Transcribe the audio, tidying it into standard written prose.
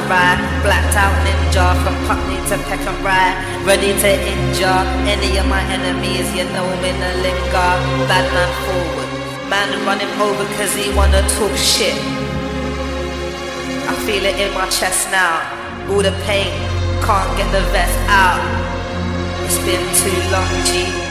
samurai, blacked out ninja from Putney to Peckham Rye, ready to injure any of my enemies. You know me no linger, bad man forward, man run him over cause he wanna talk shit. I feel it in my chest now, all the pain, can't get the vest out. It's been too long, G.